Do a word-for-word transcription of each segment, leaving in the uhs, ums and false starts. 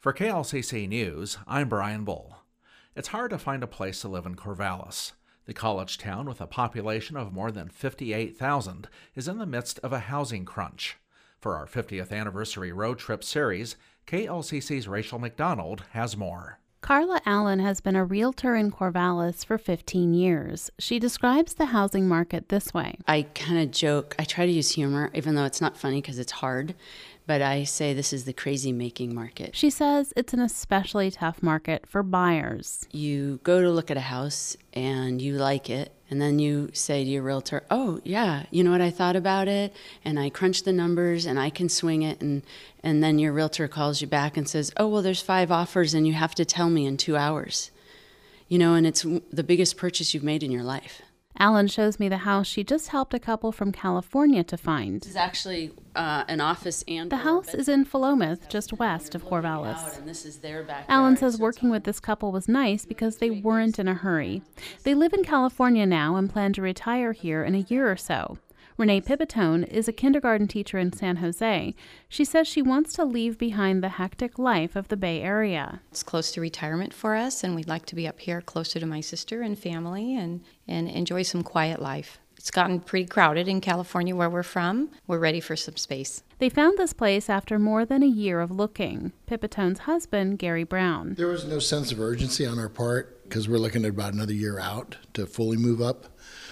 For K L C C News, I'm Brian Bull. It's hard to find a place to live in Corvallis. The college town, with a population of more than fifty-eight thousand, is in the midst of a housing crunch. For our fiftieth anniversary road trip series, K L C C's Rachel McDonald has more. Carla Allen has been a realtor in Corvallis for fifteen years. She describes the housing market this way. I kind of joke, I try to use humor, even though it's not funny because it's hard, but I say this is the crazy making market. She says it's an especially tough market for buyers. You go to look at a house and you like it, and then you say to your realtor, oh yeah, you know what, I thought about it, and I crunched the numbers and I can swing it, and, and then your realtor calls you back and says, oh, well, there's five offers and you have to tell me in two hours. You know, and it's the biggest purchase you've made in your life. Alan shows me the house she just helped a couple from California to find. This is actually uh, an office and The house is in Philomath, just west of Corvallis. And this is their backyard. Alan says working with this couple was nice because they weren't in a hurry. They live in California now and plan to retire here in a year or so. Renee Pipitone is a kindergarten teacher in San Jose. She says she wants to leave behind the hectic life of the Bay Area. It's close to retirement for us, and we'd like to be up here closer to my sister and family and, and enjoy some quiet life. It's gotten pretty crowded in California where we're from. We're ready for some space. They found this place after more than a year of looking. Pipitone's husband, Gary Brown. There was no sense of urgency on our part because we're looking at about another year out to fully move up.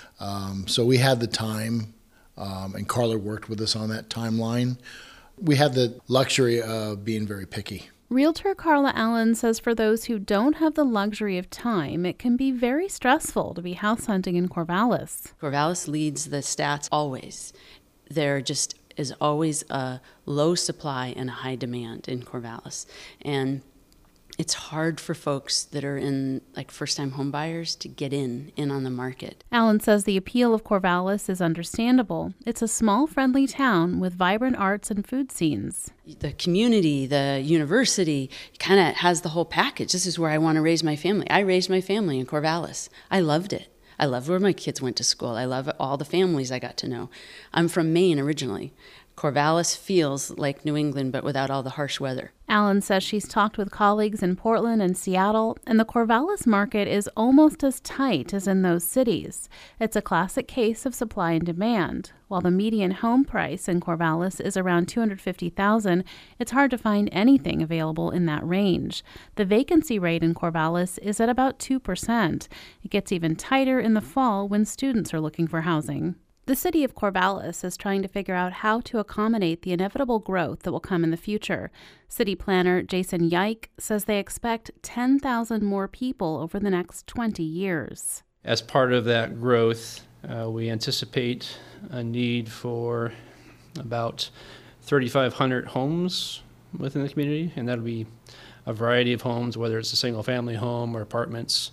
Um, so we had the time. Um, and Carla worked with us on that timeline. We had the luxury of being very picky. Realtor Carla Allen says for those who don't have the luxury of time, it can be very stressful to be house hunting in Corvallis. Corvallis leads the stats always. There just is always a low supply and a high demand in Corvallis. And it's hard for folks that are in, like, first-time home buyers to get in, in on the market. Allen says the appeal of Corvallis is understandable. It's a small, friendly town with vibrant arts and food scenes. The community, the university, kind of has the whole package. This is where I want to raise my family. I raised my family in Corvallis. I loved it. I loved where my kids went to school. I love all the families I got to know. I'm from Maine originally. Corvallis feels like New England, but without all the harsh weather. Allen says she's talked with colleagues in Portland and Seattle, and the Corvallis market is almost as tight as in those cities. It's a classic case of supply and demand. While the median home price in Corvallis is around two hundred fifty thousand dollars, it's hard to find anything available in that range. The vacancy rate in Corvallis is at about two percent. It gets even tighter in the fall when students are looking for housing. The city of Corvallis is trying to figure out how to accommodate the inevitable growth that will come in the future. City planner Jason Yike says they expect ten thousand more people over the next twenty years. As part of that growth, uh, we anticipate a need for about thirty-five hundred homes within the community, and that'll be a variety of homes, whether it's a single-family home or apartments.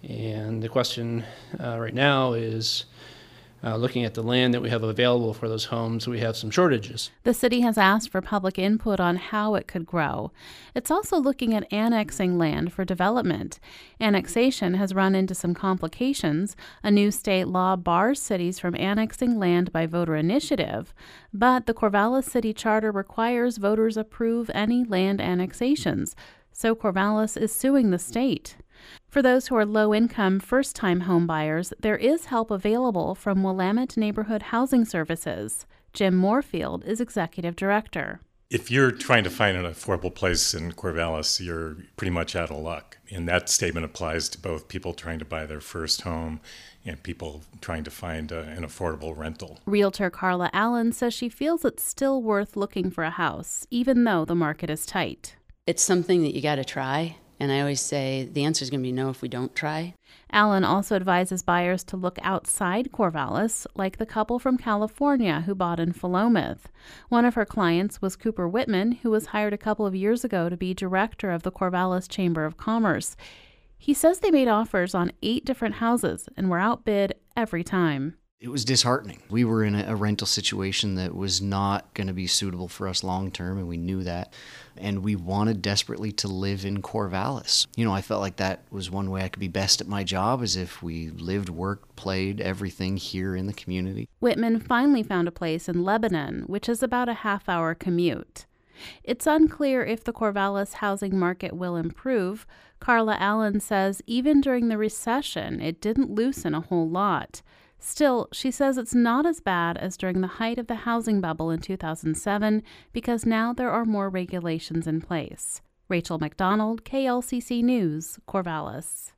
And the question uh, right now is, Uh, looking at the land that we have available for those homes, we have some shortages. The city has asked for public input on how it could grow. It's also looking at annexing land for development. Annexation has run into some complications. A new state law bars cities from annexing land by voter initiative, but the Corvallis City Charter requires voters approve any land annexations, so Corvallis is suing the state. For those who are low-income, first-time home buyers, there is help available from Willamette Neighborhood Housing Services. Jim Moorfield is executive director. If you're trying to find an affordable place in Corvallis, you're pretty much out of luck. And that statement applies to both people trying to buy their first home and people trying to find a, an affordable rental. Realtor Carla Allen says she feels it's still worth looking for a house, even though the market is tight. It's something that you got to try. And I always say the answer is going to be no if we don't try. Allen also advises buyers to look outside Corvallis, like the couple from California who bought in Philomath. One of her clients was Cooper Whitman, who was hired a couple of years ago to be director of the Corvallis Chamber of Commerce. He says they made offers on eight different houses and were outbid every time. It was disheartening. We were in a, a rental situation that was not going to be suitable for us long term, and we knew that. And we wanted desperately to live in Corvallis. You know, I felt like that was one way I could be best at my job, is if we lived, worked, played, everything here in the community. Whitman finally found a place in Lebanon, which is about a half-hour commute. It's unclear if the Corvallis housing market will improve. Carla Allen says even during the recession, it didn't loosen a whole lot. Still, she says it's not as bad as during the height of the housing bubble in two thousand seven because now there are more regulations in place. Rachel McDonald, K L C C News, Corvallis.